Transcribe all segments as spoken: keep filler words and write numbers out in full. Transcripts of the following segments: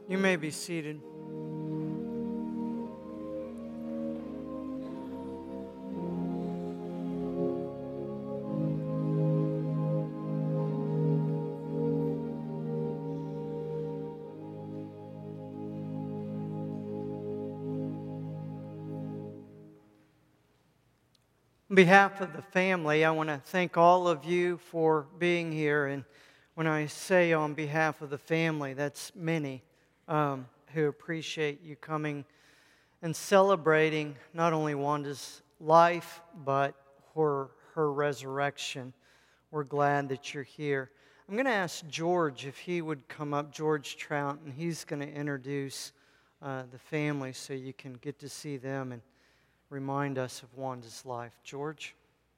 You may be seated. On behalf of the family, I want to thank all of you for being here. And when I say on behalf of the family, that's many um, who appreciate you coming and celebrating not only Wanda's life, but her, her resurrection. We're glad that you're here. I'm going to ask George if he would come up, George Trout, and he's going to introduce uh, the family so you can get to see them and remind us of Wanda's life. George?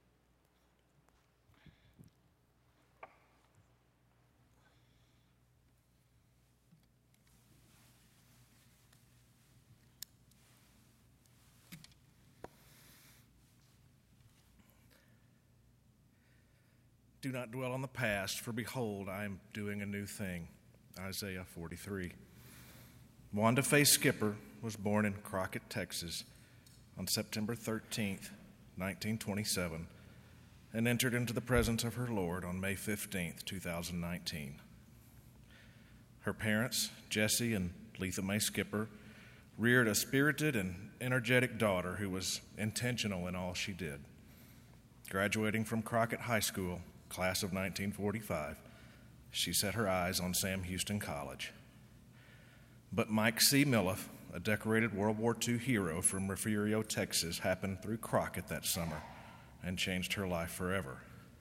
Do not dwell on the past, for behold, I am doing a new thing. Isaiah forty-three. Wanda Faye Skipper was born in Crockett, Texas, on September thirteenth, nineteen twenty-seven, and entered into the presence of her Lord on May fifteenth, two thousand nineteen. Her parents, Jesse and Letha Mae Skipper, reared a spirited and energetic daughter who was intentional in all she did. Graduating from Crockett High School, class of nineteen forty-five, she set her eyes on Sam Houston College. But Mike C. Milliff, a decorated World War Two hero from Refugio, Texas, happened through Crockett that summer and changed her life forever.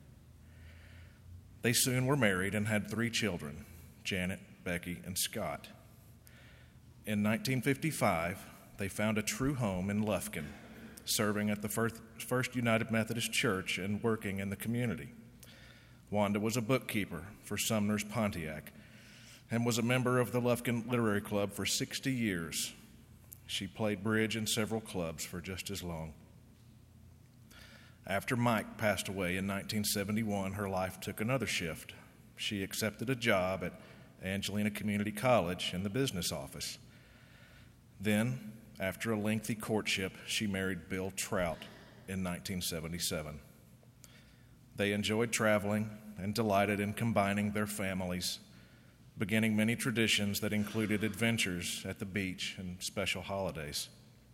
They soon were married and had three children, Janet, Becky, and Scott. In nineteen fifty-five, they found a true home in Lufkin, serving at the First, First United Methodist Church and working in the community. Wanda was a bookkeeper for Sumner's Pontiac and was a member of the Lufkin Literary Club for sixty years. She played bridge in several clubs for just as long. After Mike passed away in nineteen seventy-one, her life took another shift. She accepted a job at Angelina Community College in the business office. Then, after a lengthy courtship, she married Bill Trout in nineteen seventy-seven. They enjoyed traveling and delighted in combining their families, beginning many traditions that included adventures at the beach and special holidays.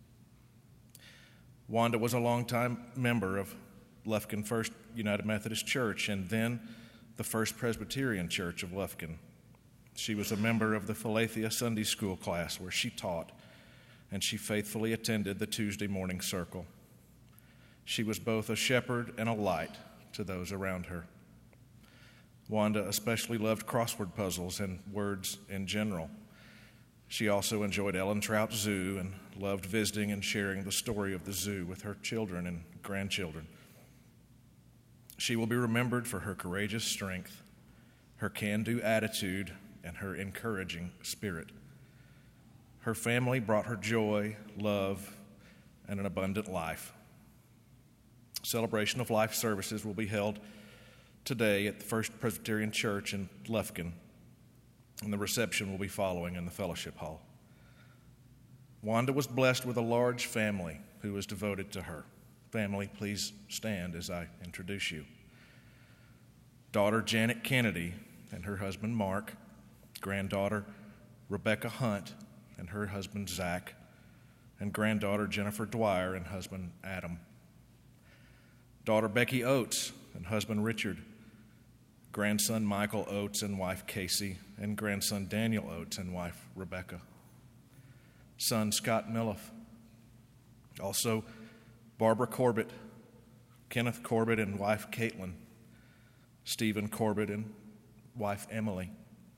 Wanda was a longtime member of Lufkin First United Methodist Church and then the First Presbyterian Church of Lufkin. She was a member of the Philethia Sunday School class where she taught, and she faithfully attended the Tuesday morning circle. She was both a shepherd and a light to those around her. Wanda especially loved crossword puzzles and words in general. She also enjoyed Ellen Trout Zoo and loved visiting and sharing the story of the zoo with her children and grandchildren. She will be remembered for her courageous strength, her can-do attitude, and her encouraging spirit. Her family brought her joy, love, and an abundant life. Celebration of Life services will be held today at the First Presbyterian Church in Lufkin, and the reception will be following in the fellowship hall. Wanda was blessed with a large family who was devoted to her. Family, please stand as I introduce you. Daughter Janet Kennedy and her husband Mark, granddaughter Rebecca Hunt and her husband Zach, and granddaughter Jennifer Dwyer and husband Adam. Daughter Becky Oates and husband Richard, grandson Michael Oates and wife Casey, and grandson Daniel Oates and wife Rebecca. Son Scott Milliff. Also Barbara Corbett, Kenneth Corbett and wife Caitlin, Stephen Corbett and wife Emily,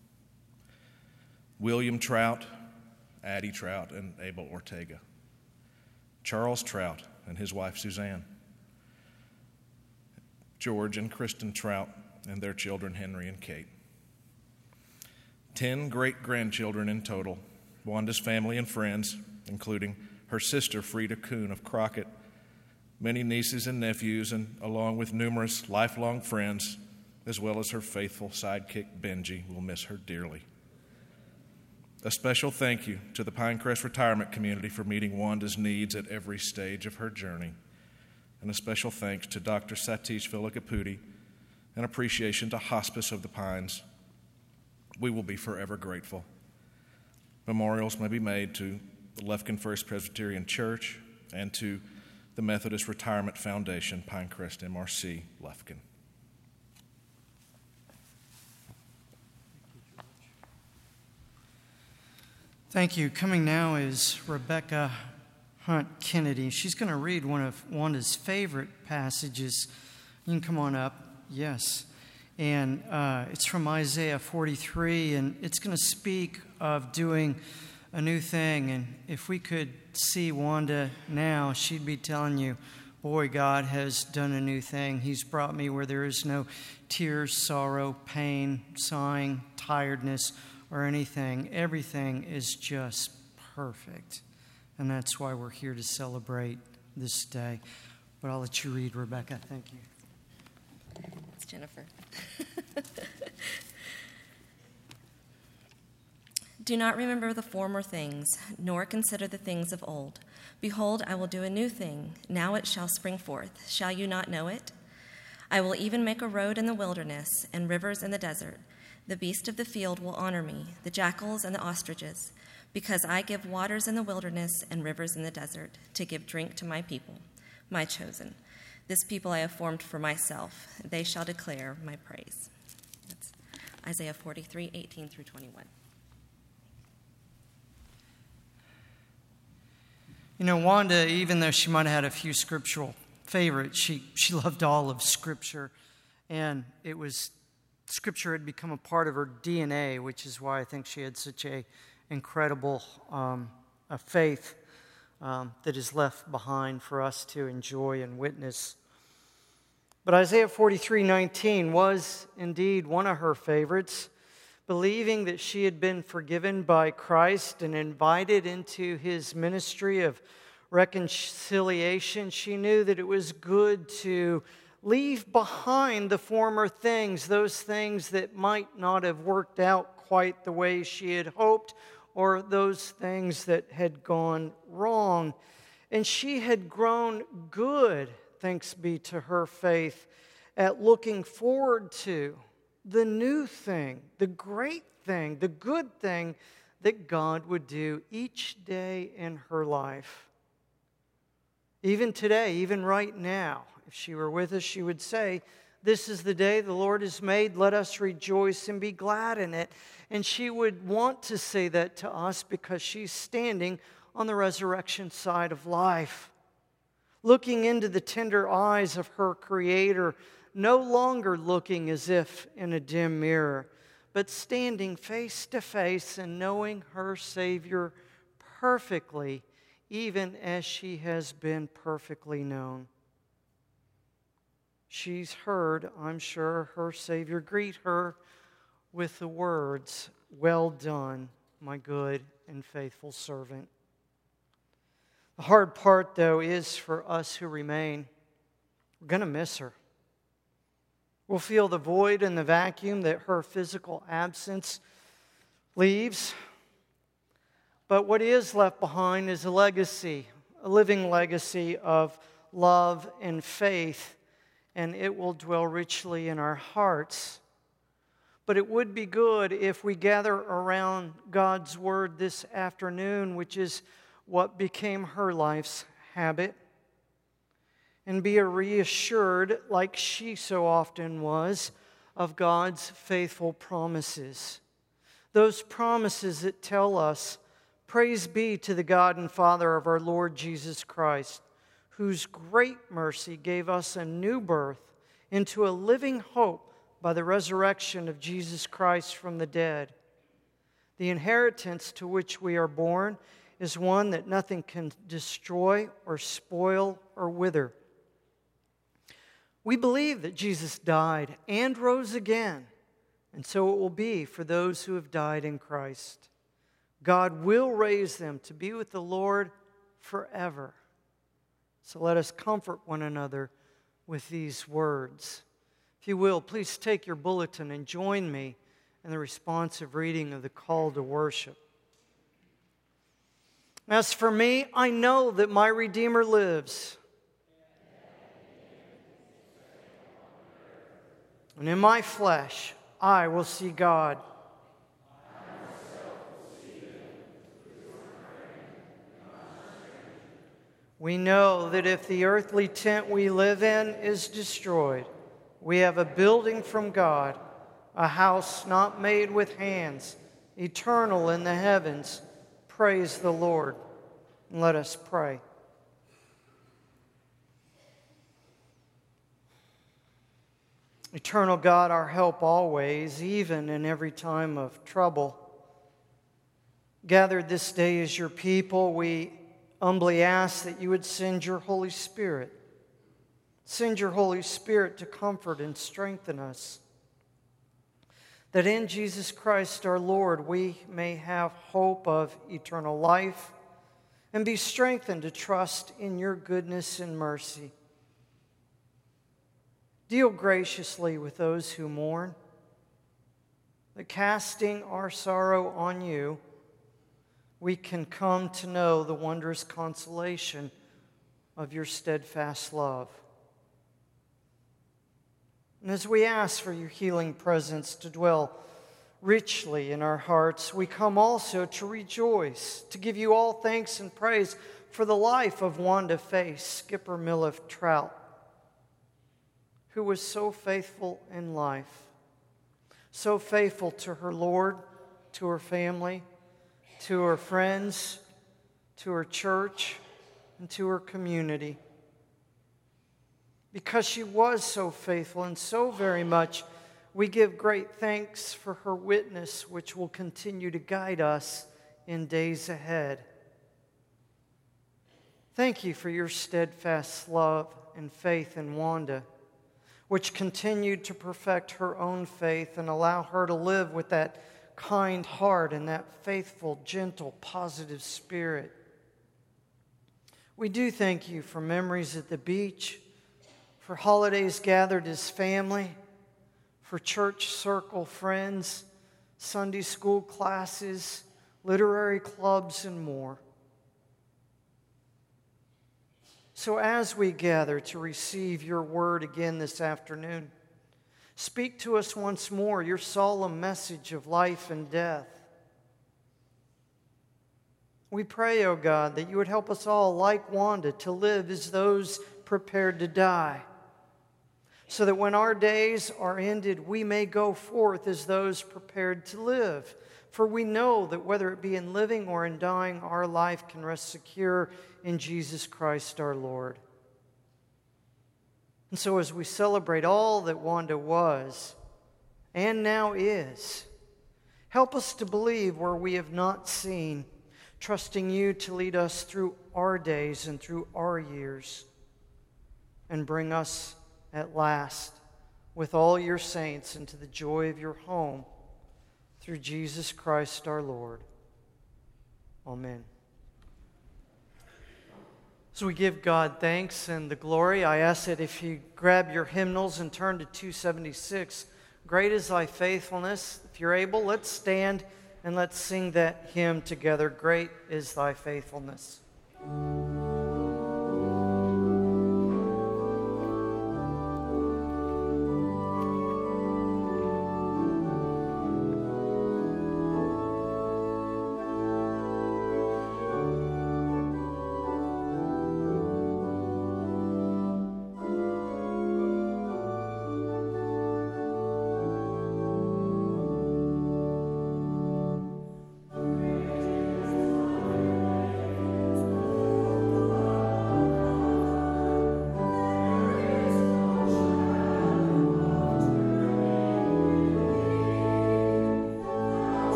William Trout, Addie Trout, and Abel Ortega, Charles Trout and his wife Suzanne, George and Kristen Trout and their children Henry and Kate. Ten great-grandchildren in total, Wanda's family and friends, including her sister Frida Kuhn of Crockett, many nieces and nephews, and along with numerous lifelong friends, as well as her faithful sidekick Benji, will miss her dearly. A special thank you to the Pinecrest Retirement Community for meeting Wanda's needs at every stage of her journey. And a special thanks to Doctor Satish Villacaputi and appreciation to Hospice of the Pines. We will be forever grateful. Memorials may be made to the Lufkin First Presbyterian Church and to the Methodist Retirement Foundation, Pinecrest M R C, Lufkin. Thank you. Coming now is Rebecca Hunt Kennedy. She's going to read one of Wanda's favorite passages. You can come on up. Yes. And uh, it's from Isaiah forty-three, and it's going to speak of doing a new thing. And if we could see Wanda now, she'd be telling you, boy, God has done a new thing. He's brought me where there is no tears, sorrow, pain, sighing, tiredness, or anything. Everything is just perfect. And that's why we're here to celebrate this day. But I'll let you read, Rebecca. Thank you. It's Jennifer. Do not remember the former things, nor consider the things of old. Behold, I will do a new thing. Now it shall spring forth. Shall you not know it? I will even make a road in the wilderness and rivers in the desert. The beasts of the field will honor me, the jackals and the ostriches, because I give waters in the wilderness and rivers in the desert to give drink to my people, my chosen. This people I have formed for myself. They shall declare my praise. That's Isaiah forty-three, eighteen through twenty-one. You know, Wanda, even though she might have had a few scriptural favorites, she, she loved all of Scripture. And it was, Scripture had become a part of her D N A, which is why I think she had such a incredible um, a faith um, that is left behind for us to enjoy and witness. But Isaiah forty-three nineteen was indeed one of her favorites. Believing that she had been forgiven by Christ and invited into his ministry of reconciliation, she knew that it was good to leave behind the former things, those things that might not have worked out quite the way she had hoped, or those things that had gone wrong. And she had grown good, thanks be to her faith, at looking forward to the new thing, the great thing, the good thing that God would do each day in her life. Even today, even right now, if she were with us, she would say, "This is the day the Lord has made. Let us rejoice and be glad in it." And she would want to say that to us because she's standing on the resurrection side of life, looking into the tender eyes of her Creator, no longer looking as if in a dim mirror, but standing face to face and knowing her Savior perfectly, even as she has been perfectly known. She's heard, I'm sure, her Savior greet her with the words, "Well done, my good and faithful servant." The hard part, though, is for us who remain. We're going to miss her. We'll feel the void and the vacuum that her physical absence leaves. But what is left behind is a legacy, a living legacy of love and faith, and it will dwell richly in our hearts. But it would be good if we gather around God's Word this afternoon, which is what became her life's habit, and be reassured, like she so often was, of God's faithful promises. Those promises that tell us, "Praise be to the God and Father of our Lord Jesus Christ, whose great mercy gave us a new birth into a living hope by the resurrection of Jesus Christ from the dead. The inheritance to which we are born is one that nothing can destroy or spoil or wither." We believe that Jesus died and rose again, and so it will be for those who have died in Christ. God will raise them to be with the Lord forever. So let us comfort one another with these words. If you will, please take your bulletin and join me in the responsive reading of the call to worship. As for me, I know that my Redeemer lives. And in my flesh, I will see God. We know that if the earthly tent we live in is destroyed, we have a building from God, a house not made with hands, eternal in the heavens. Praise the Lord. And let us pray. Eternal God, our help always, even in every time of trouble. Gathered this day as your people, we humbly ask that you would send your Holy Spirit. Send your Holy Spirit to comfort and strengthen us. That in Jesus Christ our Lord we may have hope of eternal life and be strengthened to trust in your goodness and mercy. Deal graciously with those who mourn, that casting our sorrow on you, we can come to know the wondrous consolation of your steadfast love. And as we ask for your healing presence to dwell richly in our hearts, we come also to rejoice, to give you all thanks and praise for the life of Wanda Faye, Skipper Milliff Trout, who was so faithful in life, so faithful to her Lord, to her family, to her friends, to her church, and to her community. Because she was so faithful and so very much, we give great thanks for her witness, which will continue to guide us in days ahead. Thank you for your steadfast love and faith in Wanda, which continued to perfect her own faith and allow her to live with that kind heart and that faithful, gentle, positive spirit. We do thank you for memories at the beach, for holidays gathered as family, for church circle friends, Sunday school classes, literary clubs, and more. So as we gather to receive your word again this afternoon, speak to us once more your solemn message of life and death. We pray, O God, that you would help us all, like Wanda, to live as those prepared to die, so that when our days are ended, we may go forth as those prepared to live. For we know that whether it be in living or in dying, our life can rest secure in Jesus Christ our Lord. And so as we celebrate all that Wanda was and now is, help us to believe where we have not seen, trusting you to lead us through our days and through our years, and bring us at last with all your saints into the joy of your home, through Jesus Christ our Lord. Amen. So we give God thanks and the glory. I ask that if you grab your hymnals and turn to two seventy-six, Great is Thy Faithfulness. If you're able, let's stand and let's sing that hymn together. Great is Thy Faithfulness.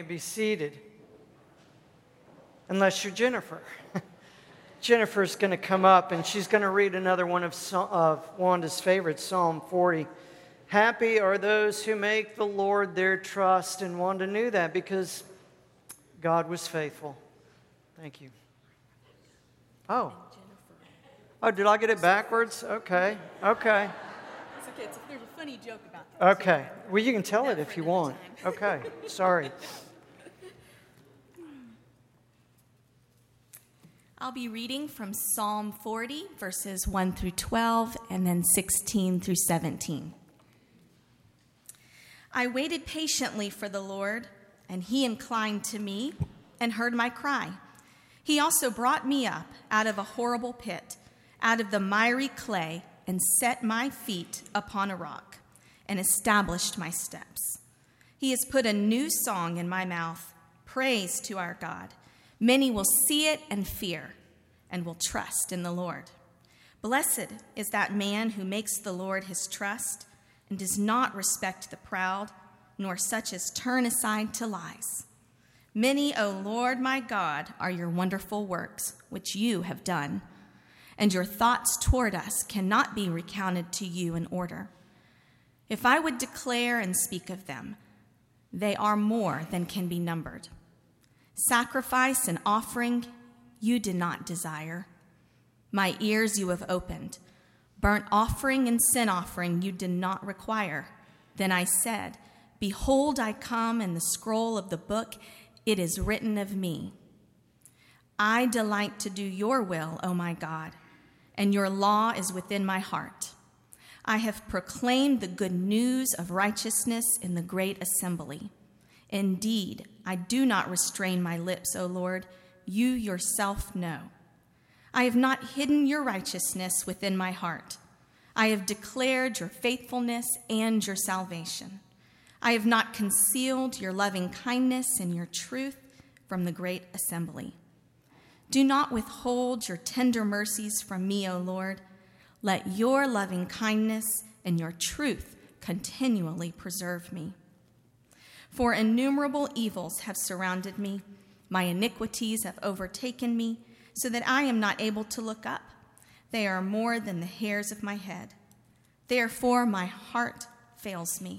be seated. Unless you're Jennifer. Jennifer's going to come up and she's going to read another one of, of Wanda's favorites, Psalm forty. Happy are those who make the Lord their trust. And Wanda knew that because God was faithful. Thank you. Oh. Oh, did I get it backwards? Okay. Okay. It's okay. It's, there's a funny joke about that. Okay. Well, you can tell it if you want. Okay. Sorry. I'll be reading from Psalm forty, verses one through twelve, and then sixteen through seventeen. I waited patiently for the Lord, and he inclined to me and heard my cry. He also brought me up out of a horrible pit, out of the miry clay, and set my feet upon a rock, and established my steps. He has put a new song in my mouth, praise to our God. Many will see it and fear, and will trust in the Lord. Blessed is that man who makes the Lord his trust, and does not respect the proud, nor such as turn aside to lies. Many, O Lord my God, are your wonderful works, which you have done, and your thoughts toward us cannot be recounted to you in order. If I would declare and speak of them, they are more than can be numbered. Sacrifice and offering you did not desire. My ears you have opened. Burnt offering and sin offering you did not require. Then I said, behold, I come, in the scroll of the book it is written of me. I delight to do your will, O my God, and your law is within my heart. I have proclaimed the good news of righteousness in the great assembly. Indeed, I do not restrain my lips, O Lord. You yourself know. I have not hidden your righteousness within my heart. I have declared your faithfulness and your salvation. I have not concealed your loving kindness and your truth from the great assembly. Do not withhold your tender mercies from me, O Lord. Let your loving kindness and your truth continually preserve me. For innumerable evils have surrounded me. My iniquities have overtaken me, so that I am not able to look up. They are more than the hairs of my head. Therefore, my heart fails me.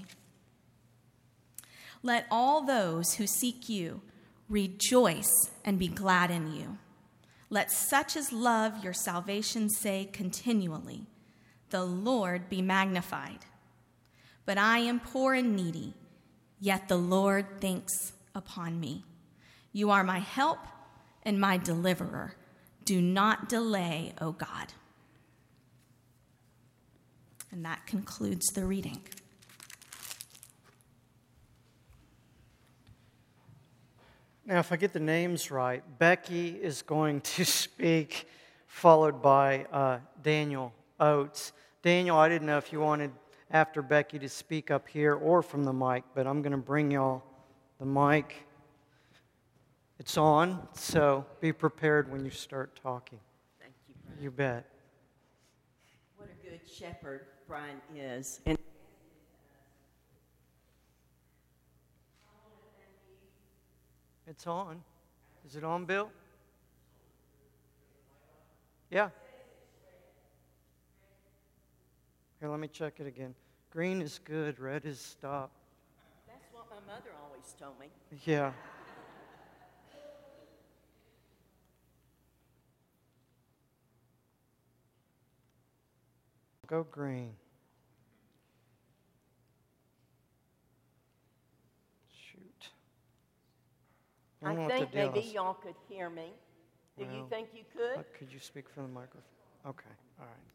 Let all those who seek you rejoice and be glad in you. Let such as love your salvation say continually, the Lord be magnified. But I am poor and needy, yet the Lord thinks upon me. You are my help and my deliverer. Do not delay, O God. And that concludes the reading. Now, if I get the names right, Becky is going to speak, followed by uh, Daniel Oates. Daniel, I didn't know if you wanted, after Becky, to speak up here or from the mic, but I'm going to bring y'all the mic. It's on, so be prepared when you start talking. Thank you, Brian. You bet. What a good shepherd Brian is. And It's on. Is it on, Bill? Yeah. Here, let me check it again. Green is good, red is stop. that's what my mother always told me. Yeah. Go green. Shoot. I don't know I what the think deal maybe is. y'all could hear me. Do you Well, think you could? Uh, Could you speak from the microphone? Okay, all right.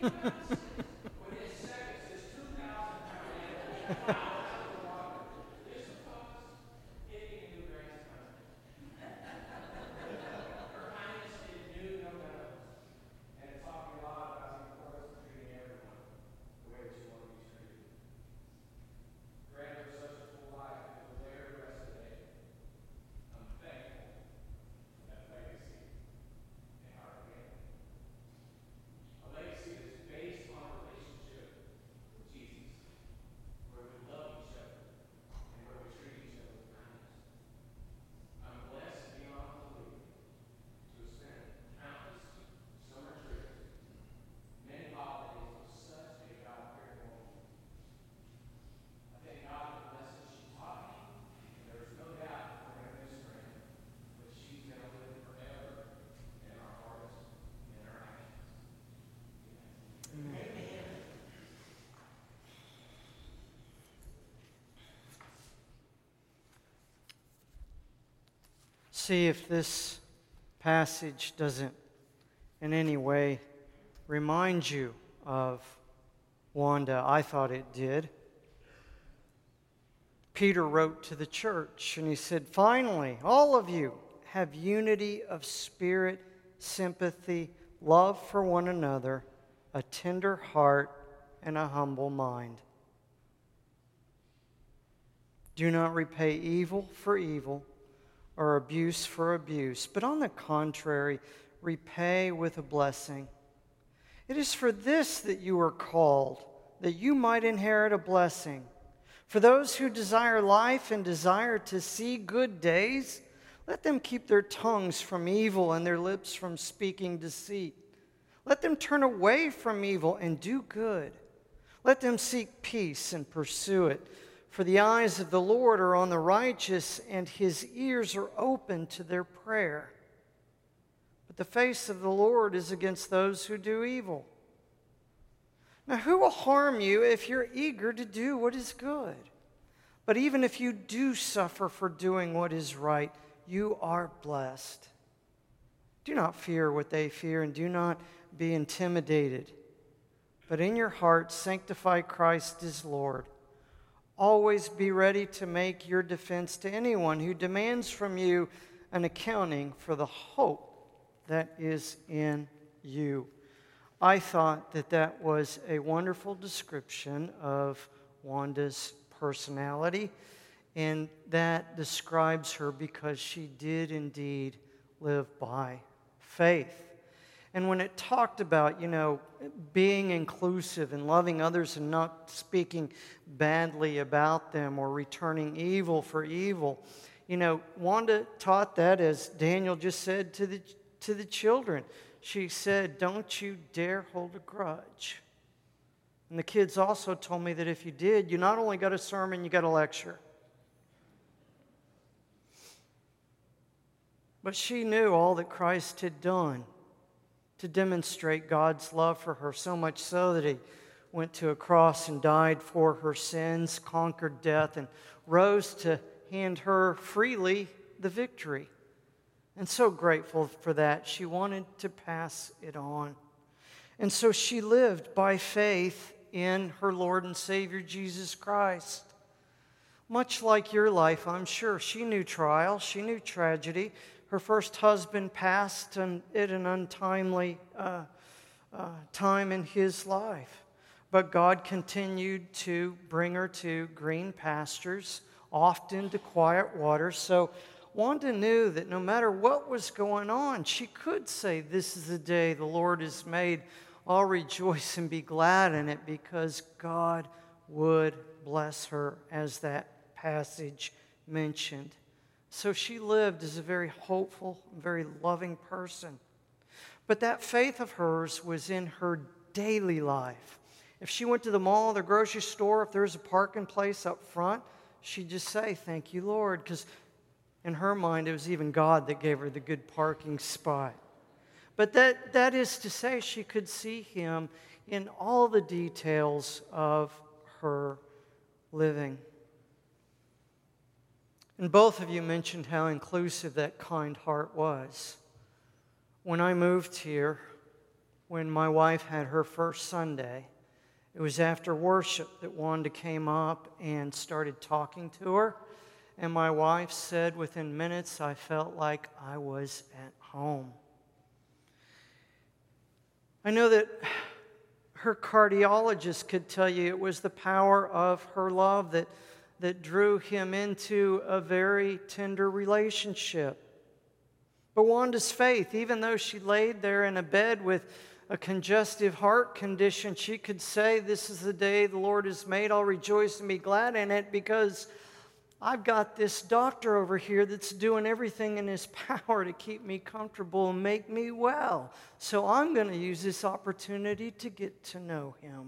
See if this passage doesn't in any way remind you of Wanda. I thought it did. Peter wrote to the church and he said, "Finally, all of you have unity of spirit, sympathy, love for one another, a tender heart, and a humble mind. Do not repay evil for evil or abuse for abuse, but on the contrary, repay with a blessing. It is for this that you are called, that you might inherit a blessing. For those who desire life and desire to see good days, let them keep their tongues from evil and their lips from speaking deceit. Let them turn away from evil and do good. Let them seek peace and pursue it. For the eyes of the Lord are on the righteous, and his ears are open to their prayer. But the face of the Lord is against those who do evil. Now, who will harm you if you're eager to do what is good? But even if you do suffer for doing what is right, you are blessed. Do not fear what they fear, and do not be intimidated. But in your heart, sanctify Christ as Lord. Always be ready to make your defense to anyone who demands from you an accounting for the hope that is in you." I thought that that was a wonderful description of Wanda's personality, and that describes her because she did indeed live by faith. And when it talked about, you know, being inclusive and loving others and not speaking badly about them or returning evil for evil, you know, Wanda taught that, as Daniel just said, to the to the children. She said, "Don't you dare hold a grudge." And the kids also told me that if you did, you not only got a sermon, you got a lecture. But she knew all that Christ had done to demonstrate God's love for her, so much so that he went to a cross and died for her sins, conquered death, and rose to hand her freely the victory. And so grateful for that, she wanted to pass it on. And so she lived by faith in her Lord and Savior Jesus Christ. Much like your life, I'm sure, she knew trial, she knew tragedy. Her first husband passed at an untimely uh, uh, time in his life. But God continued to bring her to green pastures, often to quiet waters. So Wanda knew that no matter what was going on, she could say, "This is the day the Lord has made. I'll rejoice and be glad in it," because God would bless her, as that passage mentioned. So she lived as a very hopeful, very loving person. But that faith of hers was in her daily life. If she went to the mall or the grocery store, if there was a parking place up front, she'd just say, "Thank you, Lord," because in her mind, it was even God that gave her the good parking spot. But that, that is to say, she could see him in all the details of her living. And both of you mentioned how inclusive that kind heart was. When I moved here, when my wife had her first Sunday. It was after worship that Wanda came up and started talking to her. And my wife said within minutes, I felt like I was at home. I know that her cardiologist could tell you it was the power of her love that, that drew him into a very tender relationship. But Wanda's faith, even though she laid there in a bed with a congestive heart condition, she could say, this is the day the Lord has made. I'll rejoice and be glad in it because I've got this doctor over here that's doing everything in his power to keep me comfortable and make me well. So I'm going to use this opportunity to get to know him.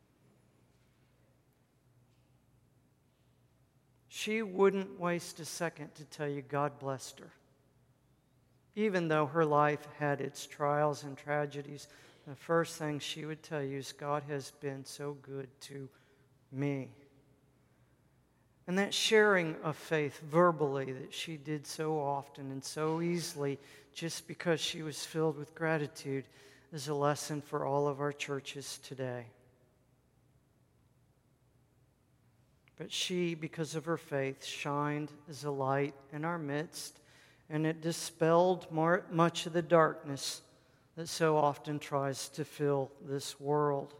She wouldn't waste a second to tell you God blessed her. Even though her life had its trials and tragedies, the first thing she would tell you is, God has been so good to me. And that sharing of faith verbally that she did so often and so easily just because she was filled with gratitude is a lesson for all of our churches today. But she, because of her faith, shined as a light in our midst, and it dispelled more, much of the darkness that so often tries to fill this world.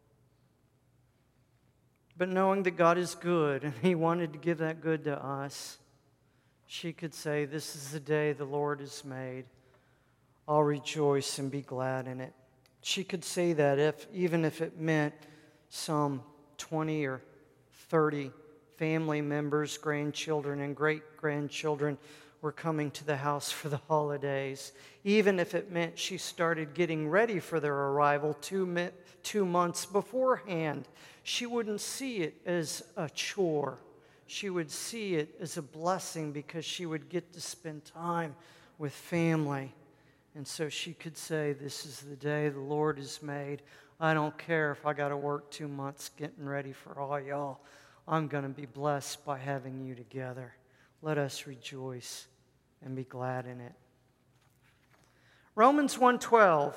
But knowing that God is good, and He wanted to give that good to us, she could say, this is the day the Lord has made. I'll rejoice and be glad in it. She could say that if, even if it meant some twenty or thirty family members, grandchildren, and great-grandchildren were coming to the house for the holidays. Even if it meant she started getting ready for their arrival two, mi- two months beforehand, she wouldn't see it as a chore. She would see it as a blessing because she would get to spend time with family. And so she could say, this is the day the Lord has made. I don't care if I got to work two months getting ready for all y'all. I'm going to be blessed by having you together. Let us rejoice and be glad in it. Romans one twelve,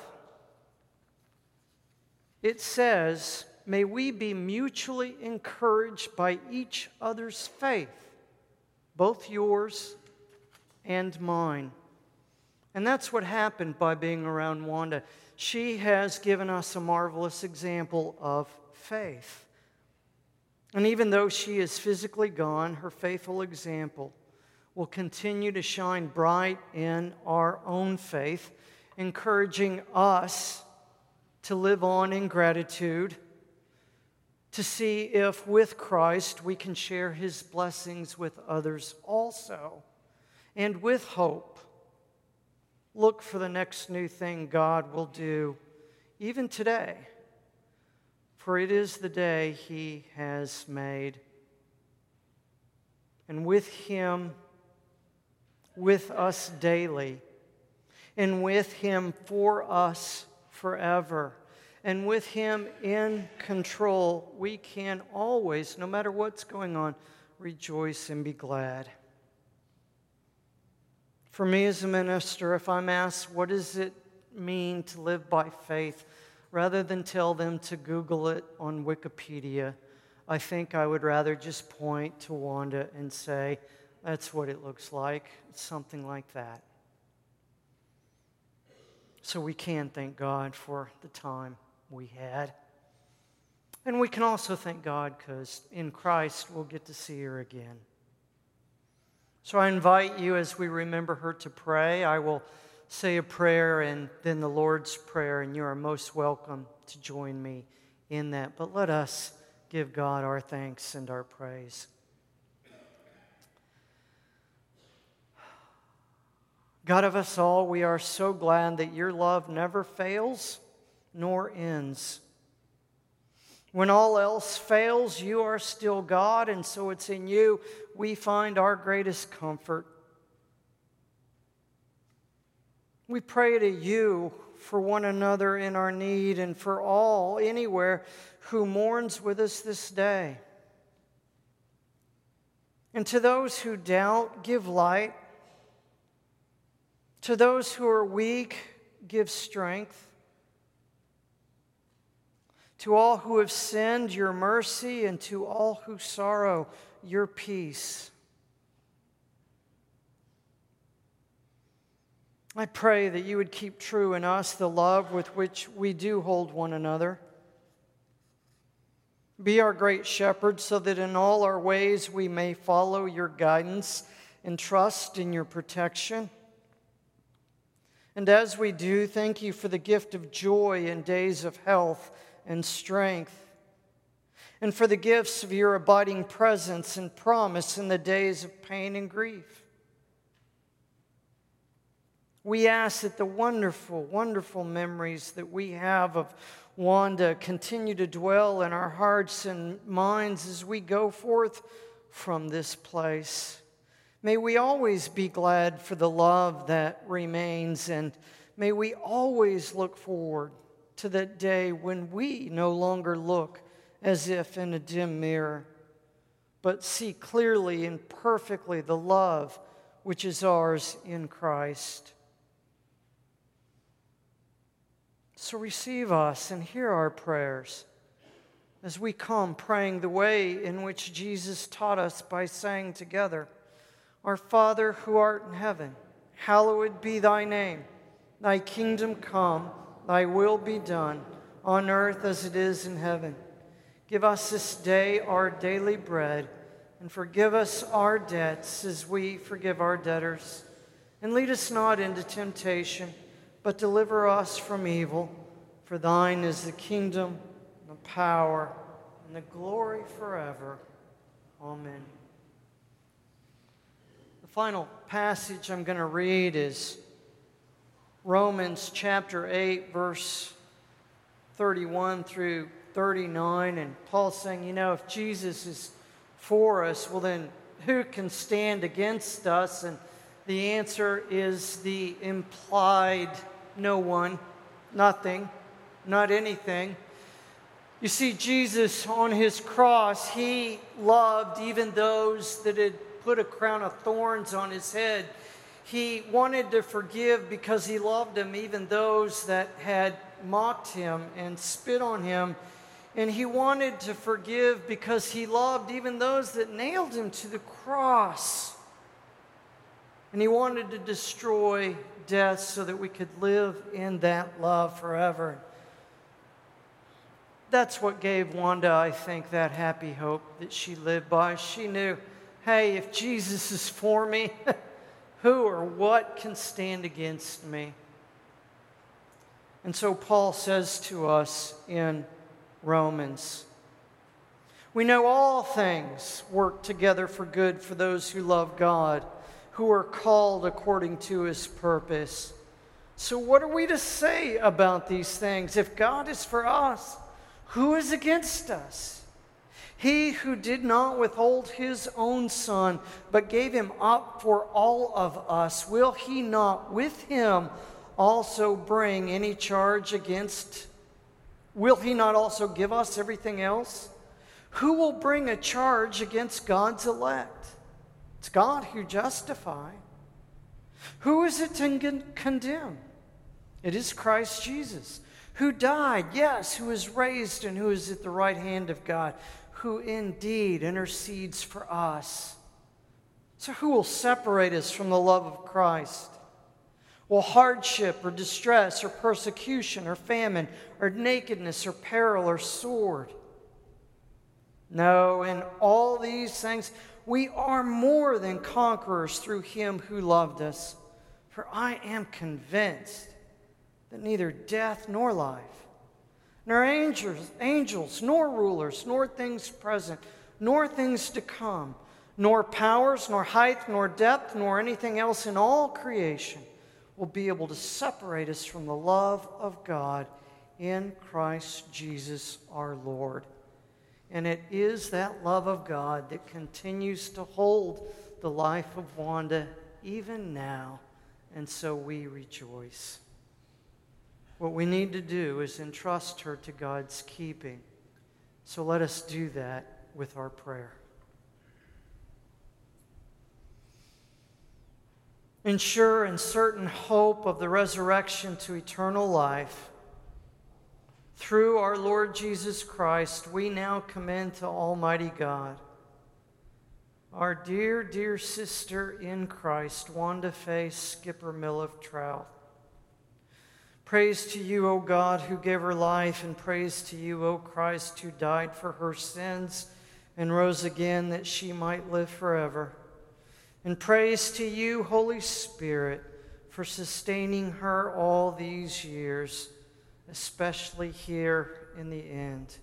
it says, may we be mutually encouraged by each other's faith, both yours and mine. And that's what happened by being around Wanda. She has given us a marvelous example of faith. And even though she is physically gone, her faithful example will continue to shine bright in our own faith, encouraging us to live on in gratitude, to see if with Christ we can share His blessings with others also. And with hope, look for the next new thing God will do, even today. For it is the day He has made. And with Him, with us daily, and with Him for us forever, and with Him in control, we can always, no matter what's going on, rejoice and be glad. For me as a minister, if I'm asked, what does it mean to live by faith? Rather than tell them to Google it on Wikipedia, I think I would rather just point to Wanda and say, that's what it looks like. It's something like that. So we can thank God for the time we had. And we can also thank God because in Christ we'll get to see her again. So I invite you as we remember her to pray. I will say a prayer and then the Lord's Prayer, and you are most welcome to join me in that. But let us give God our thanks and our praise. God of us all, we are so glad that your love never fails nor ends. When all else fails, you are still God, and so it's in you we find our greatest comfort. We pray to you for one another in our need and for all, anywhere, who mourns with us this day. And to those who doubt, give light. To those who are weak, give strength. To all who have sinned, your mercy, and to all who sorrow, your peace. I pray that you would keep true in us the love with which we do hold one another. Be our great shepherd so that in all our ways we may follow your guidance and trust in your protection. And as we do, thank you for the gift of joy in days of health and strength, and for the gifts of your abiding presence and promise in the days of pain and grief. We ask that the wonderful, wonderful memories that we have of Wanda continue to dwell in our hearts and minds as we go forth from this place. May we always be glad for the love that remains, and may we always look forward to that day when we no longer look as if in a dim mirror, but see clearly and perfectly the love which is ours in Christ. So receive us and hear our prayers as we come praying the way in which Jesus taught us by saying together, Our Father who art in heaven, hallowed be thy name. Thy kingdom come, thy will be done, on earth as it is in heaven. Give us this day our daily bread, and forgive us our debts as we forgive our debtors. And lead us not into temptation, but deliver us from evil. For thine is the kingdom, the power, and the glory forever. Amen. The final passage I'm going to read is Romans chapter eight, verse thirty-one through thirty-nine. And Paul's saying, you know, if Jesus is for us, well then who can stand against us? And the answer is the implied no one, nothing, not anything. You see, Jesus on his cross, he loved even those that had put a crown of thorns on his head. He wanted to forgive because he loved them, even those that had mocked him and spit on him. And he wanted to forgive because he loved even those that nailed him to the cross. And he wanted to destroy death so that we could live in that love forever. That's what gave Wanda, I think, that happy hope that she lived by. She knew, hey, if Jesus is for me, who or what can stand against me? And so Paul says to us in Romans, we know all things work together for good for those who love God, who are called according to his purpose. So what are we to say about these things? If God is for us, who is against us? He who did not withhold his own Son, but gave him up for all of us, will he not with him also bring any charge against? Will he not also give us everything else? Who will bring a charge against God's elect? It's God who justifies. Who is it to condemn? It is Christ Jesus, who died, yes, who is raised and who is at the right hand of God, who indeed intercedes for us. So who will separate us from the love of Christ? Will hardship or distress or persecution or famine or nakedness or peril or sword? No, in all these things we are more than conquerors through him who loved us. For I am convinced that neither death nor life, nor angels, angels, nor rulers, nor things present, nor things to come, nor powers, nor height, nor depth, nor anything else in all creation will be able to separate us from the love of God in Christ Jesus our Lord. And it is that love of God that continues to hold the life of Wanda even now, and so we rejoice. What we need to do is entrust her to God's keeping. So let us do that with our prayer. In sure and certain hope of the resurrection to eternal life, Through our Lord Jesus Christ, we now commend to Almighty God our dear, dear sister in Christ, Wanda Faye Skipper Mill of Trout. Praise to you, O God, who gave her life, and praise to you, O Christ, who died for her sins and rose again that she might live forever. And praise to you, Holy Spirit, for sustaining her all these years, especially here in the end.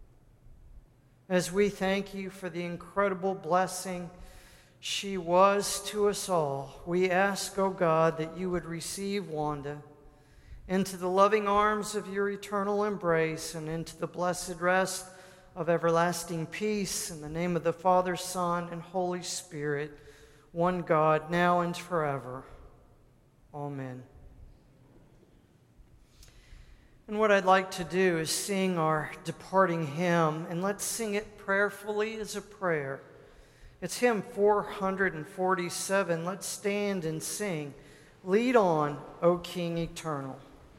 As we thank you for the incredible blessing she was to us all, we ask, O God, that you would receive Wanda into the loving arms of your eternal embrace and into the blessed rest of everlasting peace. In the name of the Father, Son, and Holy Spirit, one God, now and forever. Amen. And what I'd like to do is sing our departing hymn, and let's sing it prayerfully as a prayer. It's hymn four forty-seven. Let's stand and sing, "Lead on, O King Eternal."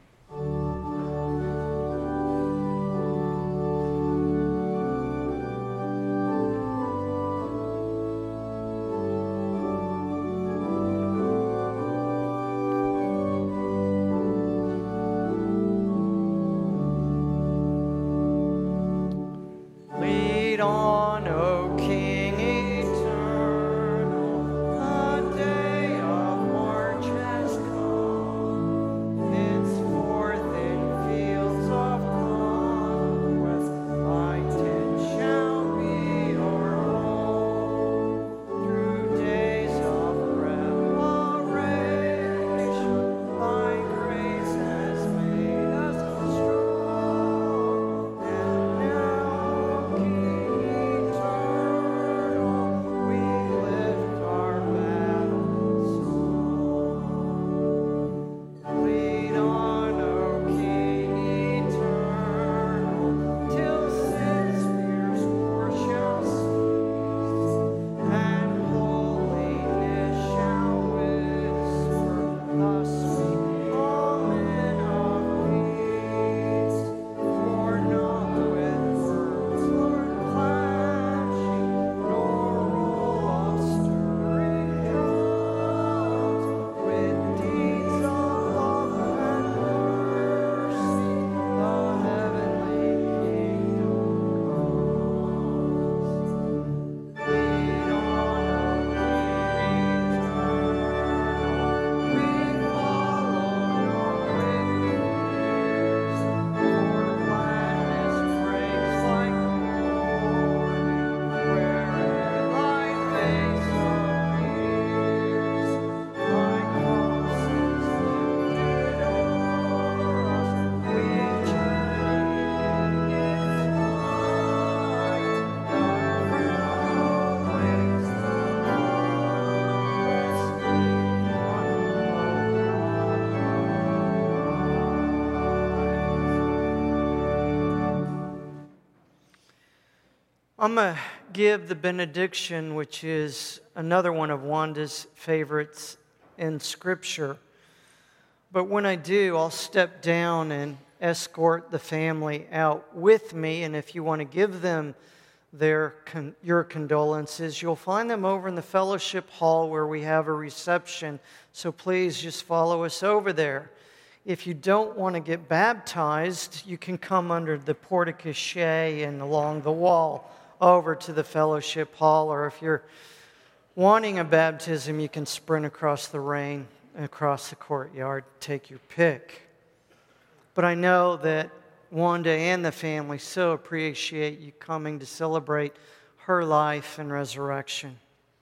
I'm going to give the benediction, which is another one of Wanda's favorites in Scripture. But when I do, I'll step down and escort the family out with me. And if you want to give them their con- your condolences, you'll find them over in the fellowship hall where we have a reception. So please just follow us over there. If you don't want to get baptized, you can come under the porte-cochere and along the wall over to the fellowship hall. Or if you're wanting a baptism, you can sprint across the rain, across the courtyard, take your pick. But I know that Wanda and the family so appreciate you coming to celebrate her life and resurrection.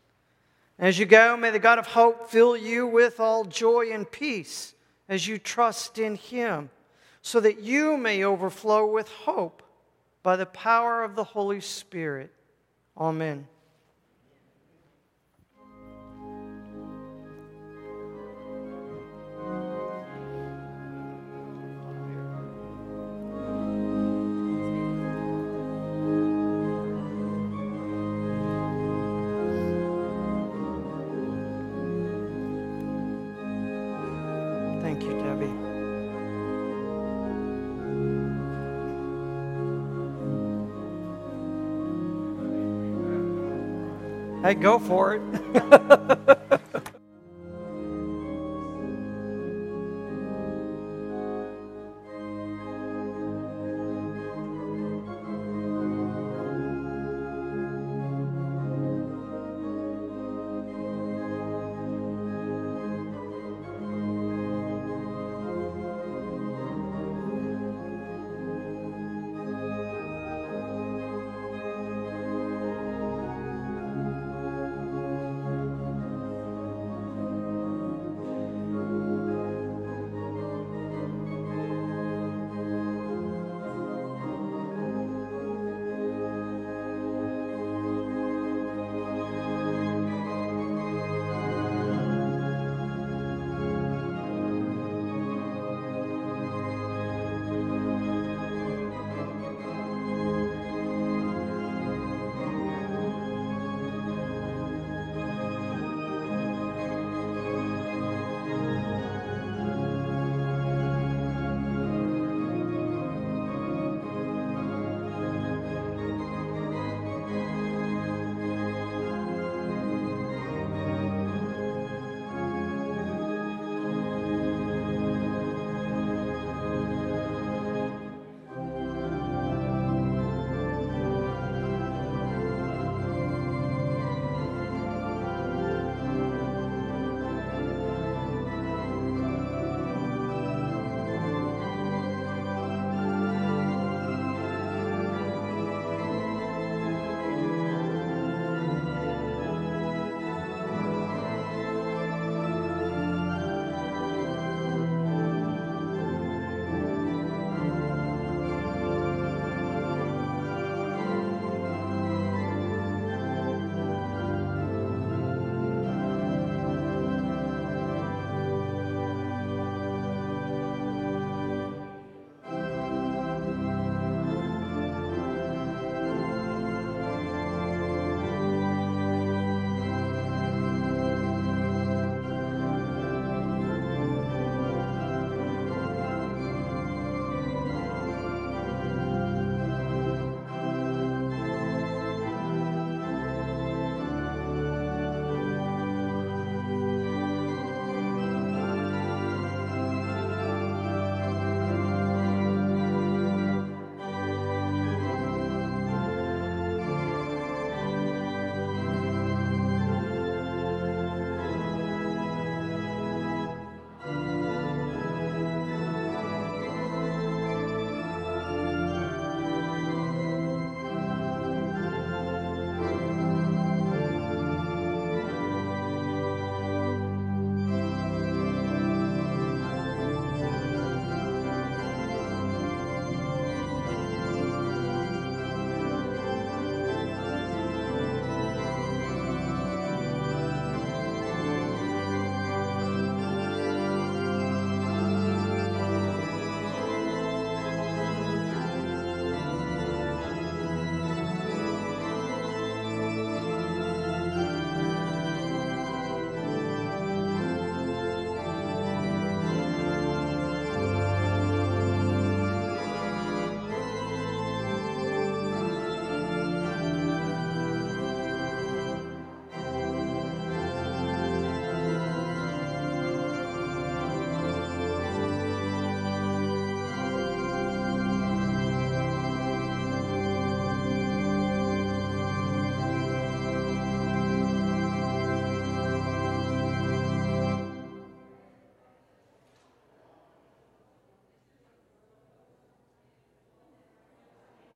As you go, may the God of hope fill you with all joy and peace as you trust in Him, so that you may overflow with hope by the power of the Holy Spirit. Amen. Thank you, Debbie. Hey, go for it.